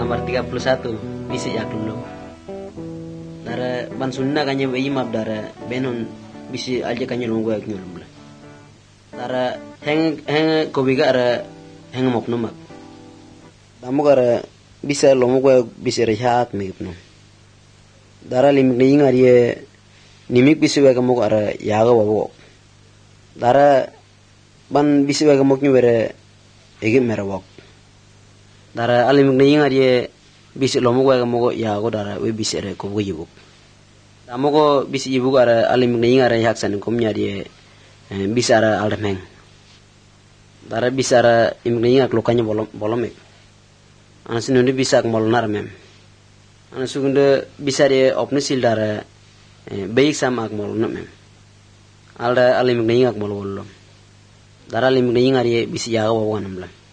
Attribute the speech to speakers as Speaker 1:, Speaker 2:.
Speaker 1: nomor 31 bisi jaklulo. Dara ban sunna kanya bayi map dara benon bisi aja kanya longo yak nyulum la. Dara heng kobiga ara heng mop nomak. Damu gara bisa lomo yak bisi rehat megipno. Dara limik ni ngariye nimik bisi yak mok ara yaga wawo. Dara ban bisi yak mok nyubere egi merawak. Dara alimik ni ngariye bisi lomo yak mok yago dara we bisi re ko yibuk. Damo ko bisi yibuk ara alimik ni ngare haksan kom nyariye bisi ara aldemeng. Dara bisi ara imik ni ngak lokanya bolomek. Ana sinunde bisa ak molonar mem. Ana sugunde bisa de opnisil dara baik sama ak molona mem. Alda alimik ni ngak mololo. Dara alimik ni ngariye bisi yaga wawanam la.